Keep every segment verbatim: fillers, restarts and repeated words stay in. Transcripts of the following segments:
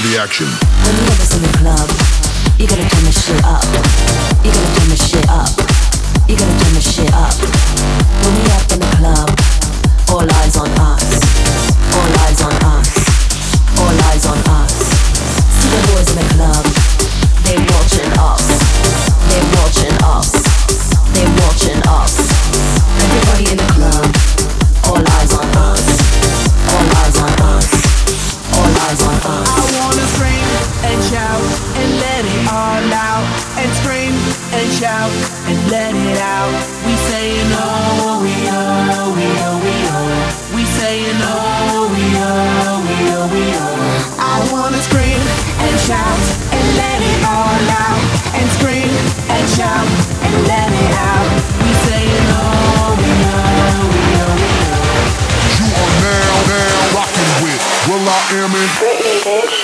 the action. When you ever in the club, you gotta turn the shit up. You gotta turn the shit up. You gotta turn the shit up. When we up in the club, all eyes on us. All eyes on us. All eyes on us. See the boys in the club, they watching us. They watching us. They watching us. Everybody in the club, all eyes on us. All eyes on us. All eyes on us. I wanna scream and shout and let it all out. And scream and shout and let it out. We saying oh, we oh, we oh, we oh. We saying oh, we oh, we oh, we oh. I wanna scream and shout and let it all out. And scream and shout and let it out. We saying oh, we oh, we oh, we oh. You are now, now rocking with Will I Am in Britney, bitch.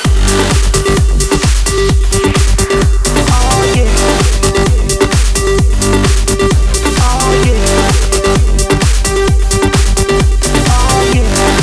Oh yeah. Oh yeah. Oh yeah.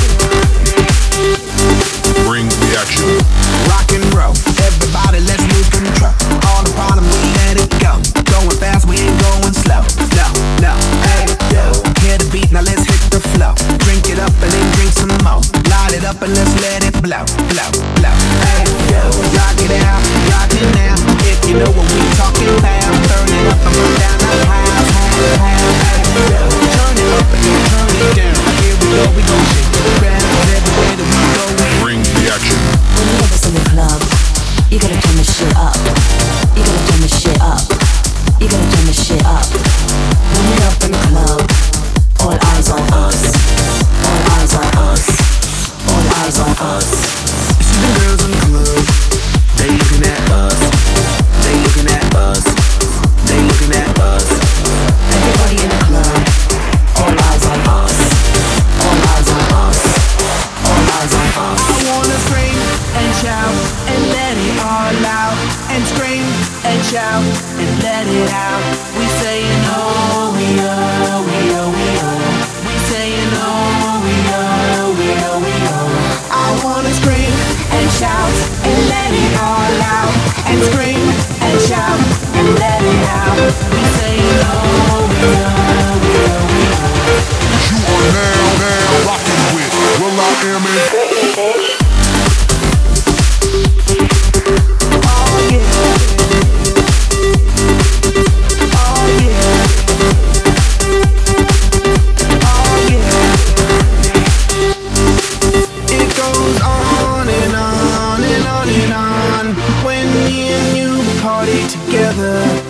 Bring the action. Rock and roll, everybody let's lose control. All the problems we let it go. Going fast, we ain't going slow. No, no, hey, yo. Hear the beat, now let's hit the flow. Drink it up and then drink some more. Light it up and let's let it blow, blow, blow. Hey, yo. Rock it out, rock it now. If you know what we talking about, turn it up and burn down the house, house, house. Hey, yo. Turn it up and then turn it down. Here we go, we gon' shake the ground. Everywhere that we go, we Bring the action. When you ever in the club, you gotta turn the shit up. You gotta turn the shit up. You gotta turn the shit up. When we up in the club, all eyes on us. All eyes on us. All eyes on us. You see the girls in the club, they looking at us. They looking at us. They looking at us. Everybody in the club, all eyes on us. All eyes on us. All eyes on us. I wanna scream and shout and let it all out. And scream and shout and let it out. We saying oh, we oh, we oh, we oh. We saying oh, we oh, we oh, we oh. I wanna scream and shout and let it all out. And scream and shout and let it out. We saying oh, we oh, we oh, we oh. You are now, now rocking with Will I Am in Britney, bitch. Oh yeah. Oh yeah. Oh yeah. It goes on and on and on and on when me and you party together.